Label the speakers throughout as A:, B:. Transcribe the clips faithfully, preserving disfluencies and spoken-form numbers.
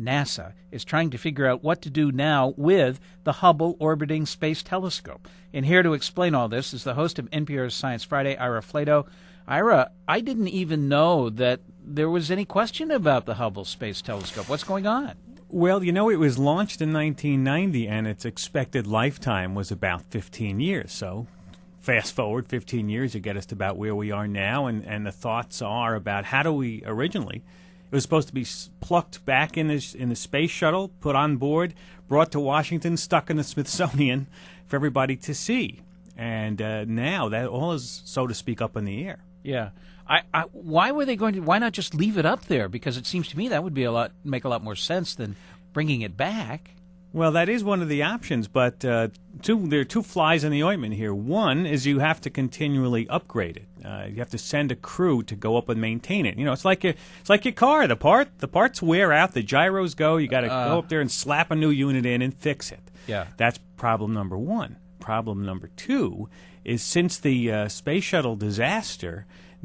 A: NASA is trying to figure out what to do now with the Hubble Orbiting Space Telescope. And here to explain all this is the host of N P R's Science Friday, Ira Flatow. Ira, I didn't even know that there was any question about the Hubble Space Telescope. What's going on?
B: Well, you know, it was launched in nineteen ninety, and its expected lifetime was about fifteen years. So fast forward fifteen years, you get us to about where we are now, and, and the thoughts are about how do we originally... It was supposed to be plucked back in the, in the space shuttle, put on board, brought to Washington, stuck in the Smithsonian for everybody to see. And uh, now that all is, so to speak, up in the air.
A: Yeah. I, I, why were they going to? Why not just leave it up there? Because it seems to me that would be a lot make a lot more sense than bringing it back.
B: Well, that is one of the options, but uh, two, there are two flies in the ointment here. One is you have to continually upgrade it. Uh, you have to send a crew to go up and maintain it. You know, it's like your, it's like your car. The part, the parts wear out. The gyros go. You got to uh, go up there and slap a new unit in and fix it.
A: Yeah,
B: that's problem number one. Problem number two is since the uh, space shuttle disaster,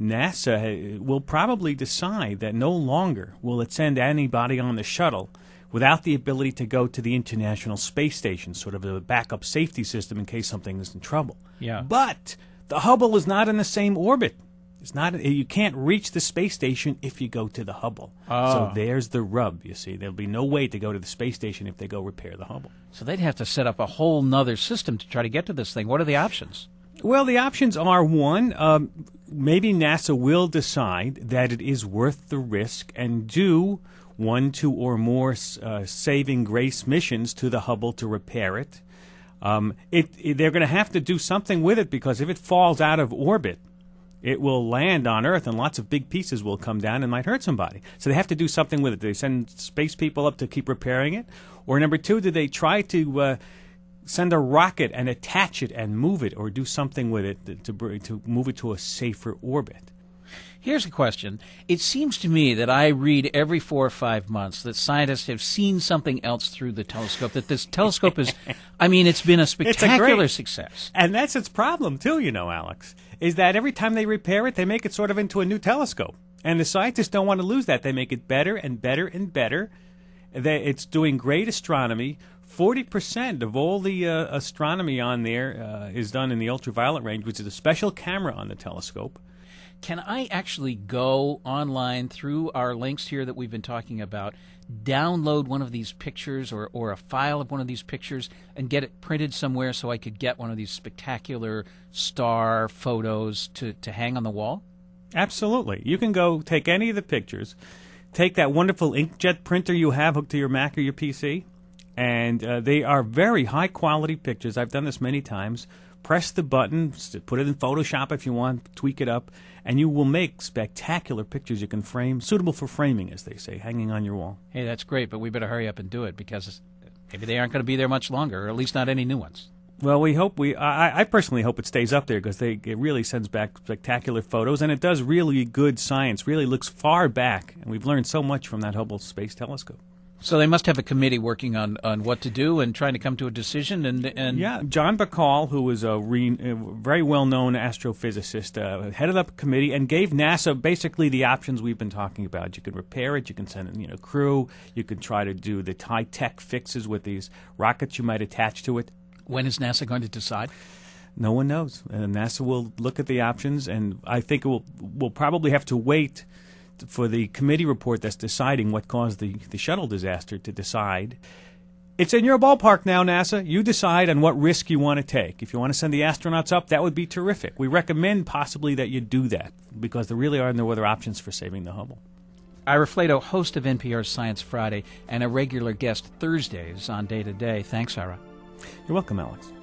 B: NASA will probably decide that no longer will it send anybody on the shuttle without the ability to go to the International Space Station, sort of a backup safety system in case something is in trouble.
A: Yeah.
B: But the Hubble is not in the same orbit. It's not. You can't reach the space station if you go to the Hubble.
A: Oh.
B: So there's the rub, you see. There'll be no way to go to the space station if they go repair the Hubble.
A: So they'd have to set up a whole nother system to try to get to this thing. What are the options?
B: Well, the options are, one, um, maybe NASA will decide that it is worth the risk and do one, two, or more uh, saving grace missions to the Hubble to repair it. Um, it, it they're going to have to do something with it because if it falls out of orbit, it will land on Earth and lots of big pieces will come down and might hurt somebody. So they have to do something with it. Do they send space people up to keep repairing it? Or number two, do they try to uh, send a rocket and attach it and move it or do something with it to, to, to move it to a safer orbit?
A: Here's a question. It seems to me that I read every four or five months that scientists have seen something else through the telescope, that this telescope is, I mean, it's been a spectacular
B: a great,
A: success.
B: And that's its problem, too, you know, Alex, is that every time they repair it, they make it sort of into a new telescope. And the scientists don't want to lose that. They make it better and better and better. They, it's doing great astronomy. forty percent of all the uh, astronomy on there uh, is done in the ultraviolet range, which is a special camera on the telescope.
A: Can I actually go online through our links here that we've been talking about, download one of these pictures or, or a file of one of these pictures and get it printed somewhere so I could get one of these spectacular star photos to, to hang on the wall?
B: Absolutely. You can go take any of the pictures, take that wonderful inkjet printer you have hooked to your Mac or your P C, and uh, they are very high-quality pictures. I've done this many times. Press the button, put it in Photoshop if you want, tweak it up, and you will make spectacular pictures you can frame, suitable for framing, as they say, hanging on your wall.
A: Hey, that's great, but we better hurry up and do it because maybe they aren't going to be there much longer, or at least not any new ones.
B: Well, we hope we. I, I personally hope it stays up there because they it really sends back spectacular photos, and it does really good science. Really looks far back, and we've learned so much from that Hubble Space Telescope.
A: So they must have a committee working on, on what to do and trying to come to a decision. And, and
B: yeah, John Bacall, who was a, re, a very well-known astrophysicist, uh, headed up a committee and gave NASA basically the options we've been talking about. You can repair it, you can send in, you know, crew, you can try to do the high-tech fixes with these rockets you might attach to it.
A: When is NASA going to decide?
B: No one knows. Uh, NASA will look at the options, and I think it will we'll probably have to wait for the committee report that's deciding what caused the, the shuttle disaster to decide. It's in your ballpark now, NASA. You decide on what risk you want to take. If you want to send the astronauts up, that would be terrific. We recommend possibly that you do that because there really are no other options for saving the Hubble.
A: Ira Flatow, host of N P R's Science Friday and a regular guest Thursdays on Day to Day. Thanks, Ira.
B: You're welcome, Alex.